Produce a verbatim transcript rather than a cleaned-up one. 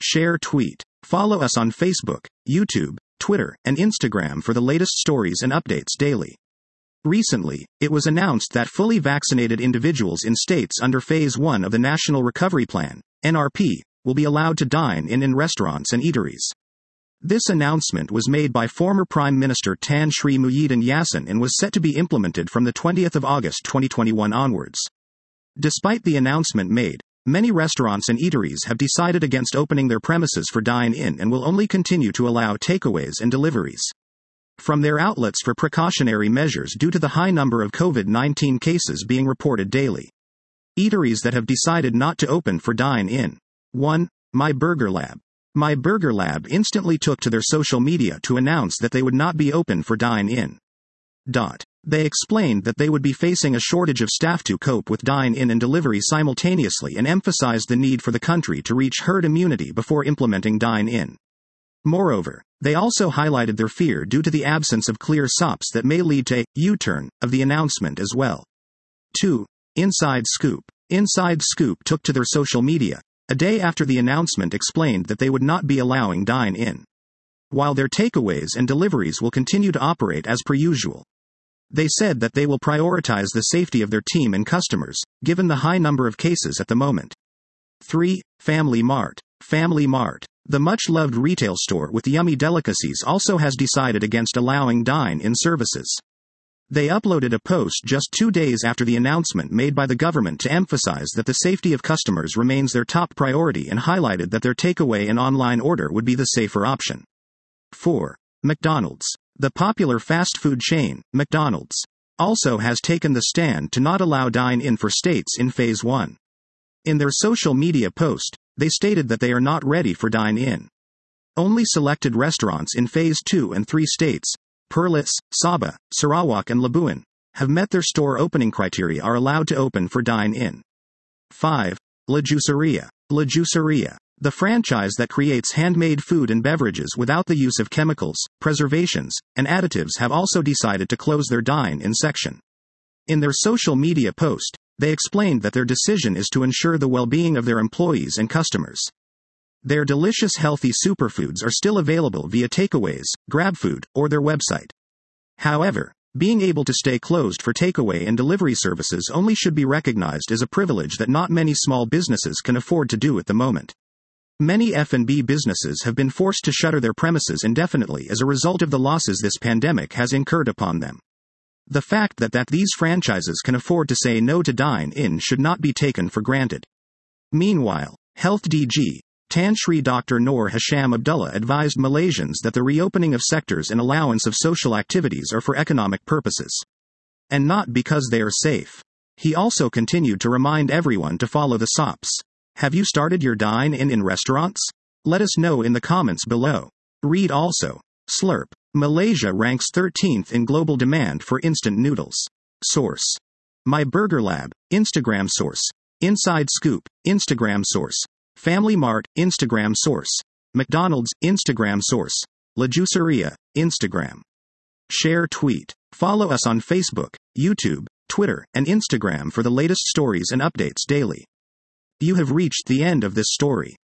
Share tweet. Follow us on Facebook, YouTube, Twitter, and Instagram for the latest stories and updates daily. Recently, it was announced that fully vaccinated individuals in states under Phase one of the National Recovery Plan, N R P, will be allowed to dine in in restaurants and eateries. This announcement was made by former Prime Minister Tan Sri Muhyiddin Yassin and was set to be implemented from the twentieth of August twenty twenty-one onwards. Despite the announcement made, many restaurants and eateries have decided against opening their premises for dine-in and will only continue to allow takeaways and deliveries from their outlets for precautionary measures due to the high number of COVID nineteen cases being reported daily. Eateries that have decided not to open for dine-in. one. My Burger Lab. My Burger Lab instantly took to their social media to announce that they would not be open for dine-in. Dot. They explained that they would be facing a shortage of staff to cope with dine-in and delivery simultaneously and emphasized the need for the country to reach herd immunity before implementing dine-in. Moreover, they also highlighted their fear due to the absence of clear S O Ps that may lead to a U-turn of the announcement as well. two. Inside Scoop. Inside Scoop took to their social media, a day after the announcement explained that they would not be allowing dine-in, while their takeaways and deliveries will continue to operate as per usual. They said that they will prioritize the safety of their team and customers, given the high number of cases at the moment. three. Family Mart. Family Mart, the much-loved retail store with yummy delicacies, also has decided against allowing dine-in services. They uploaded a post just two days after the announcement made by the government to emphasize that the safety of customers remains their top priority and highlighted that their takeaway and online order would be the safer option. four. McDonald's. The popular fast food chain, McDonald's, also has taken the stand to not allow dine-in for states in Phase one. In their social media post, they stated that they are not ready for dine-in. Only selected restaurants in Phase two and three states, Perlis, Sabah, Sarawak and Labuan, have met their store opening criteria are allowed to open for dine-in. five. La Juiceria. La Juiceria, the franchise that creates handmade food and beverages without the use of chemicals, preservations, and additives, have also decided to close their dine-in section. In their social media post, they explained that their decision is to ensure the well-being of their employees and customers. Their delicious healthy superfoods are still available via takeaways, GrabFood, or their website. However, being able to stay closed for takeaway and delivery services only should be recognized as a privilege that not many small businesses can afford to do at the moment. Many F and B businesses have been forced to shutter their premises indefinitely as a result of the losses this pandemic has incurred upon them. The fact that, that these franchises can afford to say no to dine-in should not be taken for granted. Meanwhile, Health D G, Tan Sri Doctor Noor Hasham Abdullah advised Malaysians that the reopening of sectors and allowance of social activities are for economic purposes, and not because they are safe. He also continued to remind everyone to follow the S O Ps. Have you started your dine-in in restaurants? Let us know in the comments below. Read also. Slurp. Malaysia ranks thirteenth in global demand for instant noodles. Source. My Burger Lab, Instagram source. Inside Scoop, Instagram source. Family Mart, Instagram source. McDonald's, Instagram source. La Juiceria, Instagram. Share tweet. Follow us on Facebook, YouTube, Twitter, and Instagram for the latest stories and updates daily. You have reached the end of this story.